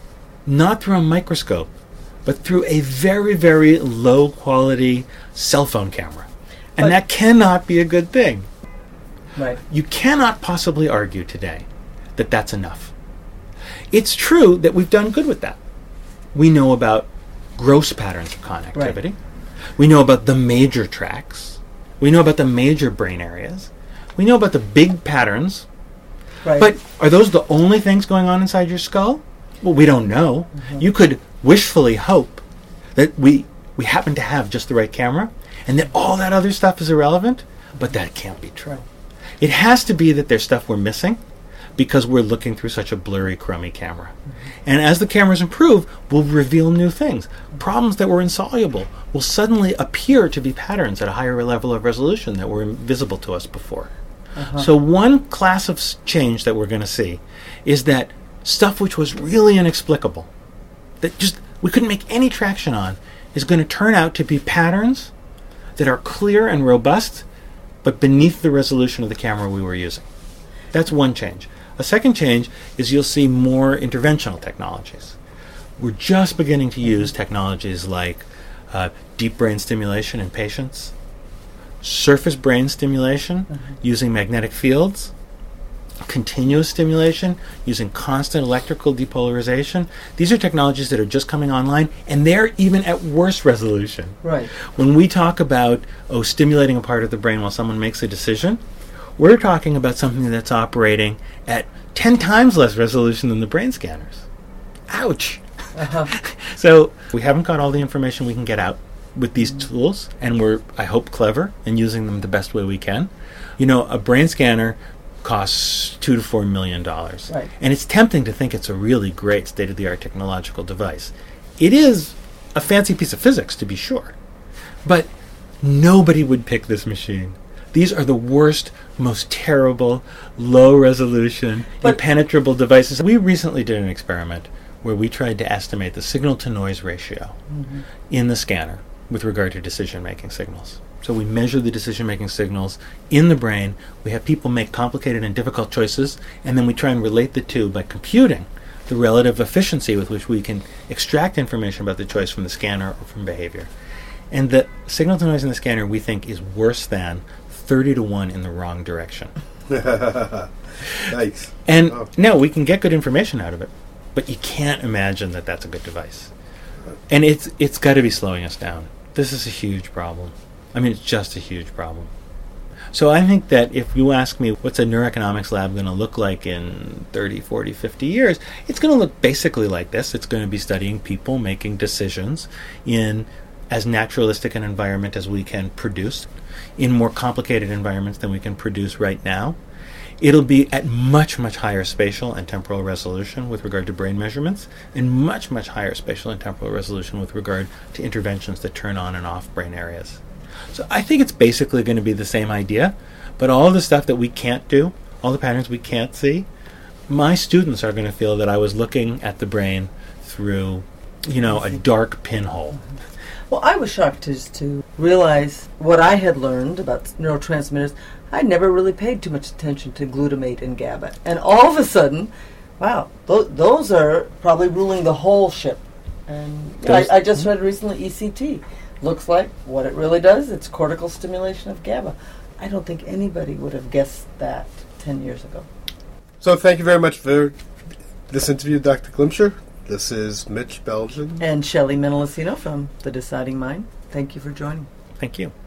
not through a microscope, but through a very, very low-quality cell phone camera. And but that cannot be a good thing. Right. You cannot possibly argue today that that's enough. It's true that we've done good with that. We know about gross patterns of connectivity. Right. We know about the major tracks. We know about the major brain areas. We know about the big patterns. Right. But are those the only things going on inside your skull? Well, we don't know. Mm-hmm. You could wishfully hope that we we happen to have just the right camera and that all that other stuff is irrelevant, but that can't be true. It has to be that there's stuff we're missing because we're looking through such a blurry, crummy camera. Mm-hmm. And as the cameras improve, we'll reveal new things. Problems that were insoluble will suddenly appear to be patterns at a higher level of resolution that were invisible to us before. Uh-huh. So one class of s- change that we're going to see is that stuff which was really inexplicable, that just we couldn't make any traction on, is going to turn out to be patterns that are clear and robust, but beneath the resolution of the camera we were using. That's one change. A second change is you'll see more interventional technologies. We're just beginning to use technologies like uh, deep brain stimulation in patients, surface brain stimulation mm-hmm. using magnetic fields, continuous stimulation, using constant electrical depolarization. These are technologies that are just coming online, and they're even at worse resolution. Right. When we talk about, oh, stimulating a part of the brain while someone makes a decision, we're talking about something that's operating at ten times less resolution than the brain scanners. Ouch! Uh-huh. So we haven't got all the information we can get out with these tools, and we're, I hope, clever in using them the best way we can. You know, a brain scanner costs two to four million dollars, right. And it's tempting to think it's a really great state-of-the-art technological device. It is a fancy piece of physics, to be sure, but nobody would pick this machine. These are the worst, most terrible, low-resolution, But impenetrable devices. We recently did an experiment where we tried to estimate the signal-to-noise ratio mm-hmm. in the scanner with regard to decision-making signals. So we measure the decision-making signals in the brain. We have people make complicated and difficult choices, and then we try and relate the two by computing the relative efficiency with which we can extract information about the choice from the scanner or from behavior. And the signal-to-noise in the scanner, we think, is worse than thirty to one in the wrong direction. Nice. And oh. no, we can get good information out of it, but you can't imagine that that's a good device. And it's it's got to be slowing us down. This is a huge problem. I mean, it's just a huge problem. So I think that if you ask me what's a neuroeconomics lab going to look like in thirty, forty, fifty years, it's going to look basically like this. It's going to be studying people making decisions in as naturalistic an environment as we can produce, in more complicated environments than we can produce right now. It'll be at much, much higher spatial and temporal resolution with regard to brain measurements, and much, much higher spatial and temporal resolution with regard to interventions that turn on and off brain areas. So I think it's basically going to be the same idea, but all the stuff that we can't do, all the patterns we can't see, my students are going to feel that I was looking at the brain through, you know, a dark pinhole. Well, I was shocked to, to realize what I had learned about neurotransmitters. I never really paid too much attention to glutamate and GABA. And all of a sudden, wow, th- those are probably ruling the whole ship. And I, I just read recently E C T. Looks like what it really does, it's cortical stimulation of GABA. I don't think anybody would have guessed that ten years ago. So thank you very much for this interview, Doctor Glimcher. This is Mitch Belgian. And Shelley Menelacino from The Deciding Mind. Thank you for joining. Thank you.